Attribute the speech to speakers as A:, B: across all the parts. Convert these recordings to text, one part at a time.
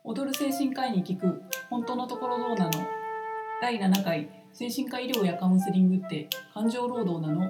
A: 踊る精神科医に聞く本当のところどうなの第7回精神科医療やカウンセリングって感情労働なの？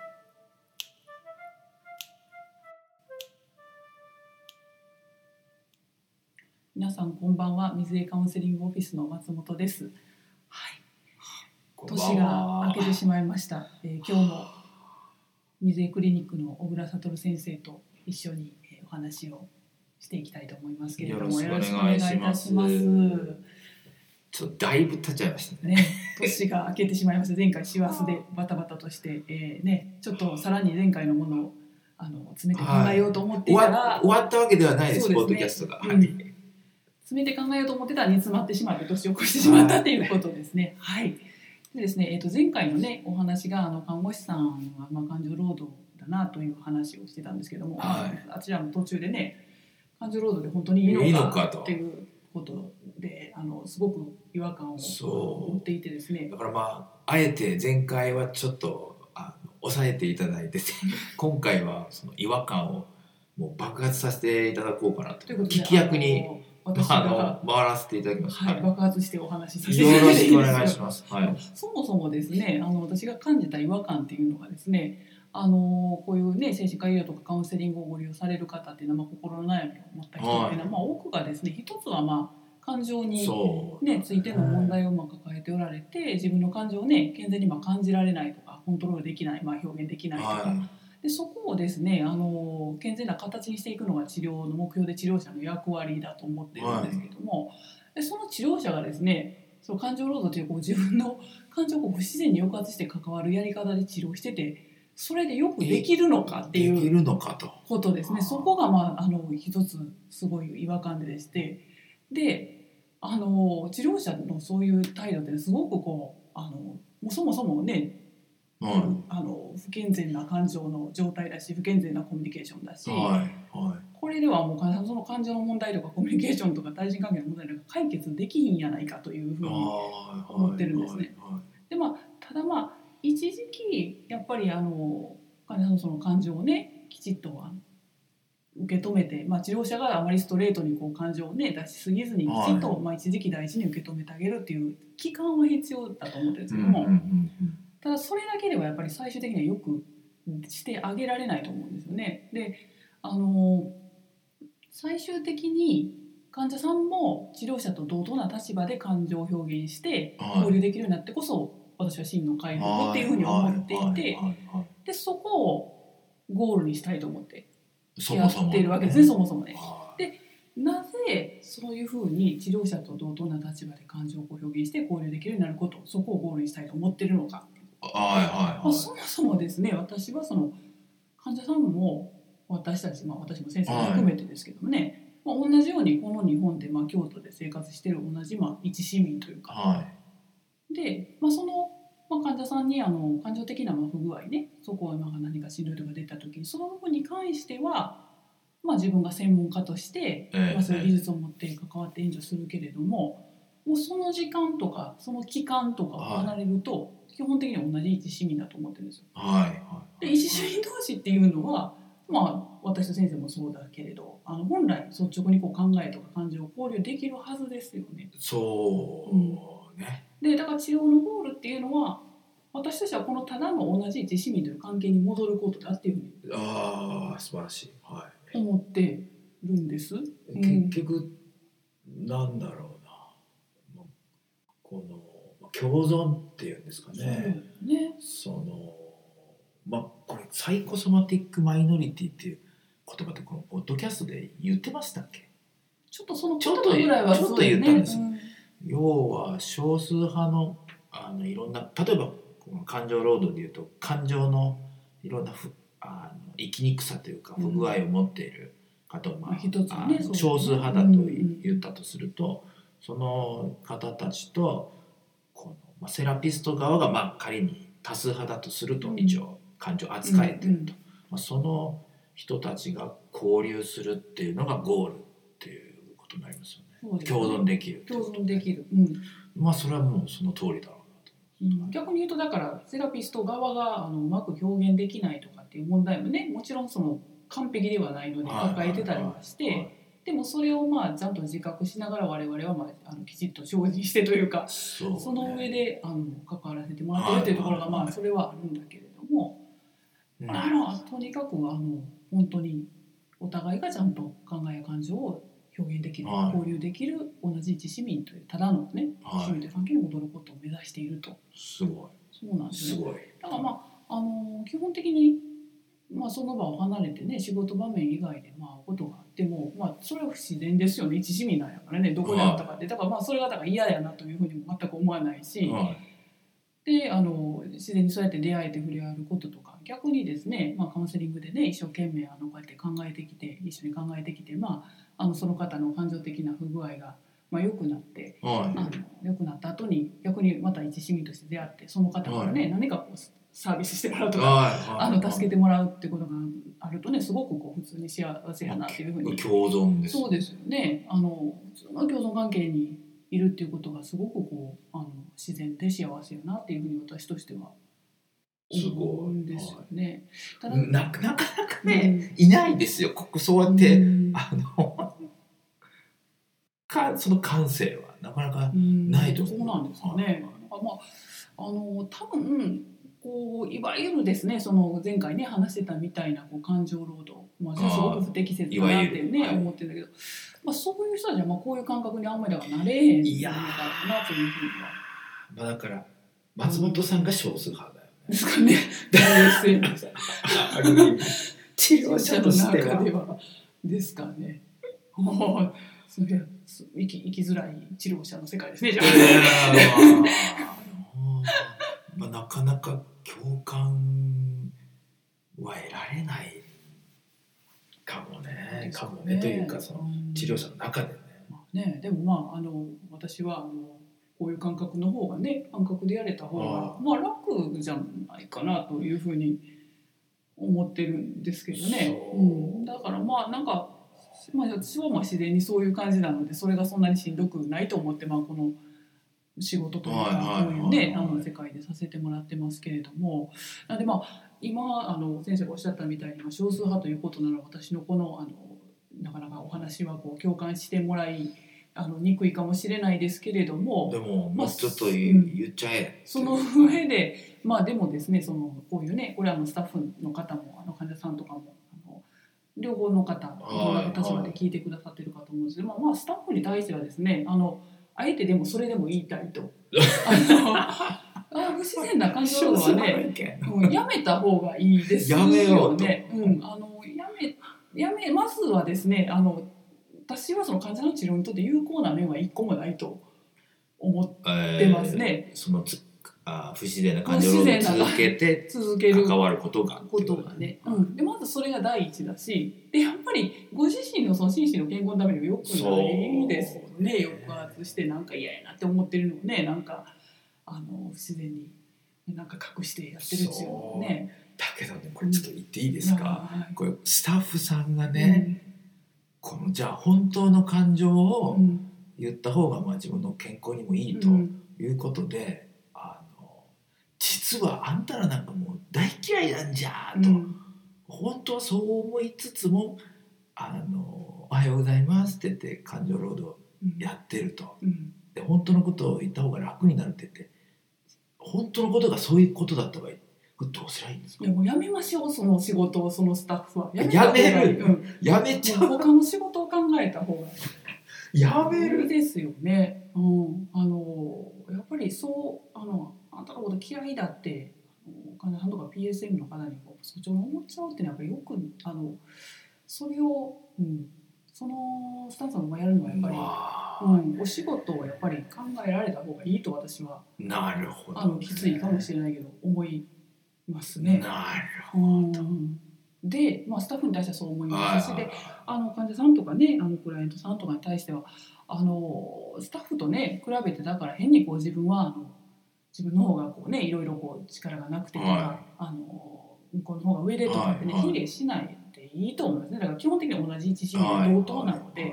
A: 皆さんこんばんは。水江カウンセリングオフィスの松本です。はい、年が明けてしまいました。今日も水江クリニックの小倉悟先生と一緒にお話をしていきたいと思いますけれども、よろしくお願いいたします。
B: ちょっとだいぶ経っちゃいましたね。
A: 年が明けてしまいました。前回師走でバタバタとして、ちょっとさらに前回のものを詰めて考えようと思っていたら、
B: 終わったわけではないです。ポッドキャストが、
A: 詰めて考えようと思ってたら煮詰まってしまって年を越してしまったということですね。はい。でですね、前回のねお話が看護師さんは感情労働だなという話をしてたんですけども、あちらの途中でね感情労働で本当にいいのかっていうことですごく違和感を持っていてですね。
B: だからあえて前回はちょっと抑えていただいて今回はその違和感をもう爆発させていただこうかなということで、聞き役に私が回らせていただきます。
A: 爆発してお話しさせていただきます。
B: よろしくお願いします。
A: そもそもですね、私が感じた違和感っていうのがですね、こういうね精神科医療とかカウンセリングをご利用される方っていうのは、心の悩みを持った人っていうのは、多くがですね、一つは感情に、ついての問題を抱えておられて、自分の感情をね健全に感じられないとかコントロールできない、表現できないとか、でそこをですね健全な形にしていくのが治療の目標で治療者の役割だと思ってるんですけども、でその治療者がですねその感情労働という自分の感情を不自然に抑圧して関わるやり方で治療してて、それでよくできるのかっていうことですね。そこが一つすごい違和感でして、で治療者のそういう態度ってすごくもうそもそもね、不健全な感情の状態だし、不健全なコミュニケーションだし、これではもうその感情の問題とかコミュニケーションとか対人関係の問題なんか解決できひんやないかというふうに思ってるんですね。でただ一時期やっぱり患者さんのその感情をねきちっと受け止めて、治療者があまりストレートに感情をね出しすぎずにきちっと、一時期大事に受け止めてあげるっていう期間は必要だと思ってるんですけども、ただそれだけではやっぱり最終的にはよくしてあげられないと思うんですよね。で最終的に患者さんも治療者と同等な立場で感情を表現して交流できるようになってこそ、私は真の回復っていうふうに思っていて、でそこをゴールにしたいと思ってやっているわけですね、そもそもね。でなぜそういうふうに治療者と同等な立場で感情を表現して交流できるようになること、そこをゴールにしたいと思っているのか。そもそもですね、私はその患者さんも私たち、私も先生も含めてですけどもね、同じようにこの日本で、京都で生活している同じ、一市民というか、で、その、患者さんに感情的な不具合ね、そこは何かしんどいとか出た時にその部分に関しては、自分が専門家として、そういう技術を持って関わって援助するけれども、もうその時間とかその期間とかを離れると、基本的には同じ一市民だと思ってるんですよ。で一市民同士っていうのは、私と先生もそうだけれど、本来率直に考えとか感情を交流できるはずですよね。でだから治療のゴールっていうのは、私たちはこのただの同じ一市民という関係に戻ることだっていうふうに
B: 素晴らしい、
A: 思ってるんです。
B: 結局なんだろうな、この共存っていうんですかね。これサイコソマティックマイノリティっていう言葉ってこのポッドキャストで言ってましたっけ？
A: ちょっとその言葉ぐらいは
B: ちょっと言ったんです。要は少数派のいろんな、例えば感情労働でいうと感情のいろんな生きにくさというか不具合を持っている方を、少数派だと言ったとすると、その方たちとセラピスト側が仮に多数派だとすると、一応感情を扱えてると、その人たちが交流するっていうのがゴールっていうことになりますよね。共存できる。それはもうその通りだろうなと。
A: 逆に言うと、だからセラピスト側がうまく表現できないとかっていう問題もね、もちろんその完璧ではないので抱えてたりはして、 でもそれをまあちゃんと自覚しながら我々はまあきちっと精進してというか、
B: そうね、
A: その上で関わらせてもらってるというところがまあそれはあるんだけれども、まあとにかく本当にお互いがちゃんと考えや感情を表現できる、交流できる同じ一市民というただのね、市民という関係に戻ることを目指していると。
B: すごい。
A: そうなんですね。
B: すごい。
A: だからまあ基本的にまあその場を離れてね、仕事場面以外でまあことがあっても、まあそれは不自然ですよね。一市民なんやからね、どこであったかって、だからまあそれがだから嫌やなというふうにも全く思わないし、で自然にそうやって出会えて触れ合うこととか、逆にですね、まあ、カウンセリングでね一生懸命こうやって考えてきて、一緒に考えてきて、まあその方の感情的な不具合がまあ良くなって、良くなった後に逆にまた一市民として出会って、その方からね、何かこうサービスしてもらうとか、助けてもらうってことがあるとね、すごくこう普通に幸せやなっていうふうに、
B: 共存です。
A: そうですよね。普通の共存関係にいるっていうことがすごくこう自然で幸せやなっていうふうに私としては思うんですよね。
B: ただなかなかね、いないですよ。そうやって、その感性はなかなかないと思う。
A: そうなんですかね。まあ多分こういわゆるですね、その前回ね話してたみたいなこう感情労働、まあ、すごく不適切だなってね思ってるんだけど、まあ、そういう人たちはまあこういう感覚にあんまりだからなれへんのかなというふうには。
B: まあ、だから松本さんが少数派だよね。
A: ですかね。
B: 治療者として
A: はですかね。それは生きづらい治療者の世界ですね。じゃ
B: まあなかなか共感は得られないかもね。かもねというか、その治療者の中でね。
A: ね、でもまあ私はこういう感覚の方がね、感覚でやれた方がまあ楽じゃないかなというふうに思ってるんですけどね。だからまあなんか、まあ、私はまあ自然にそういう感じなので、それがそんなにしんどくないと思って、まあこの仕事というかこういうね世界でさせてもらってますけれども、なんでまあ今先生がおっしゃったみたいに少数派ということなら、私のこのなかなかお話はこう共感してもらいにくいかもしれないですけれども、
B: でももうちょっと言っちゃえ、
A: その上でまあでもですね、こういうね、これスタッフの方も患者さんとかも両方の方、いろんな立場で聞いてくださってるかと思うんですけど、まあスタッフに対してはですね、あえてでもそれでも言いたいと不自然な感情はね、やめた方がいいですよね。まずはですね、私はその患者の治療にとって有効な面は一個もないと思ってますね。
B: その不自然な感情を続ける関わることが
A: ね、でまずそれが第一だし、でやっぱりご自身のその心身の健康のためにもよくないですよね。抑圧してなんか嫌やなって思ってるのをね、なんか不自然になんか隠してやってるっていうのね。
B: だけどね、これちょっと言っていいですか、これスタッフさんがね、このじゃあ本当の感情を言った方がまあ自分の健康にもいいということで、実はあんたらなんかもう大嫌いなんじゃと、本当はそう思いつつもおはようございますって言って感情労働やってると、で本当のことを言った方が楽になるって言って、本当のことがそういうことだった場合、これどうすればいいんですか？
A: いやもうやめましょう、その仕事を、そのスタッフは
B: やめちゃう。
A: 他の仕事を考えた方が
B: やめる
A: ですよね。やっぱりそうあんたのこと嫌いだって患者さんとか PSM の方にそちらに思っちゃうっていうのはやっぱりよくそれを、そのスタッフさんがやるのはやっぱり、お仕事をやっぱり考えられた方がいいと私は
B: なるほど、
A: きついかもしれないけど思いますね。
B: なるほど。
A: で、まあ、スタッフに対してはそう思いますし、で患者さんとかねクライアントさんとかに対してはスタッフとね比べて、だから変にこう自分の方がこうねいろいろこう力がなくてとか、向こうの方が上でとかってね、卑下しないでいいと思いますね。だから基本的に同じ一心で同等なので、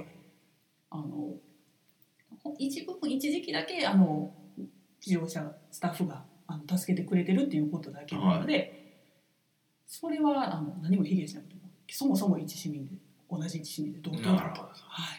A: 一時期だけ治療者スタッフが助けてくれてるっていうことだけなので、それは何も卑下しなくてもそもそも一市民で同じ1ミリで同等
B: なるほど。
A: だと。はい、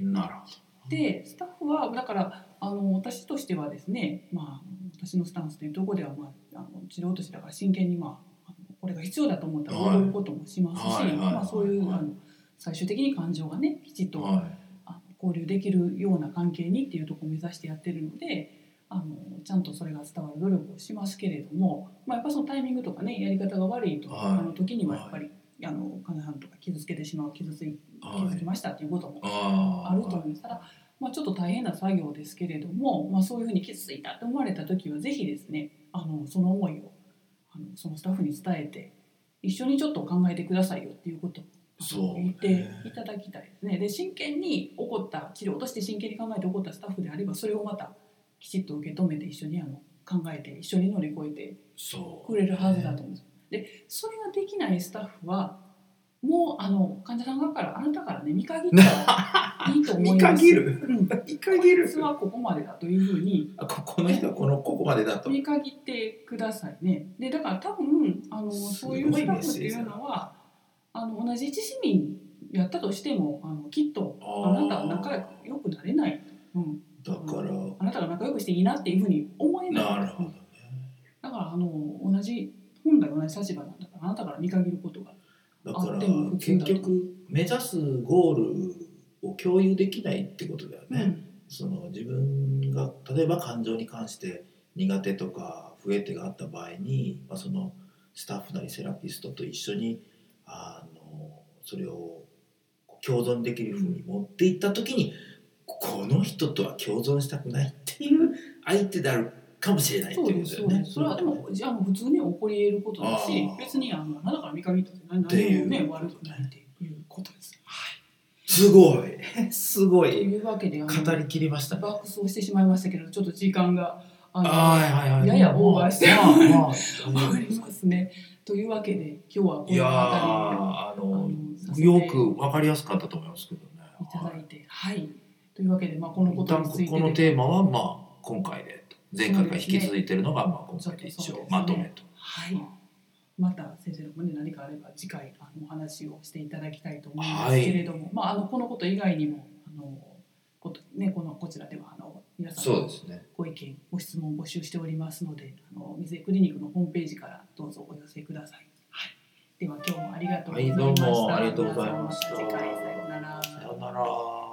B: なるほ
A: でスタッフはだから私としてはですね、私のスタンスというところでは、治療としてだから真剣に、これが必要だと思ったら踊ることもしますし、そういう最終的に感情がねきちっと、交流できるような関係にっていうところを目指してやってるのでちゃんとそれが伝わる努力をしますけれども、やっぱそのタイミングとかねやり方が悪いと、時にはやっぱり患者さんとか傷つけてしまう傷つきましたっていうこともあると思うんです。ただちょっと大変な作業ですけれども、そういうふうに傷ついたと思われた時はぜひですねその思いをそのスタッフに伝えて一緒にちょっと考えてくださいよっていうことを言っていただきたいですね。で真剣に起こった治療として真剣に考えて起こったスタッフであればそれをまたきちっと受け止めて一緒に考えて一緒に乗り越えてくれるはずだと思うんです。でそれができないスタッフはもう患者さん側からあなたからね見限ったらいいと思います。見限る、見限る。こいつはここまでだというふうに
B: この人はここまでだと
A: 見限ってくださいね。でだから多分そういうスタッフっていうのは同じ一市民やったとしてもきっとあなたは仲良くなれない、
B: だから
A: あなたが仲良くしていいなっていうふうに思えない。
B: なるほどね。
A: だから本来同じ立場なんだからあなたから見限ることがあっても普通だと。
B: 結局目指すゴールを共有できないってことだよね。その自分が例えば感情に関して苦手とか不得手があった場合に、そのスタッフなりセラピストと一緒にそれを共存できる風に持っていった時に、この人とは共存したくないっていう相手であるかもしれないっていうことだよね。
A: それはでも普通に起こり得ることだし、別にあなたから見限ったって何もね悪くないっていうことです。はい。
B: すごいすごい。と
A: いうわけで
B: 語り切りましたね。
A: 爆走してしまいましたけど、ちょっと時間が
B: や
A: やオーバーしておりますね。というわけで今日はこの
B: 辺りよく分かりやすかったと思いますけどね。
A: いただいて、はい。というわけでこのことについて
B: このテーマは今回で前回から引き続いているのが今回で一応まとめと。
A: はい。また先生の方に何かあれば次回お話をしていただきたいと思いますけれども、このこと以外にもこちらでは皆さんのご意見ご質問を募集しておりますので水江クリニックのホームページからどうぞお寄せください。はい。では今日もありがとうございました。
B: どうもありがとうございました。
A: 次回さようなら。
B: さようなら。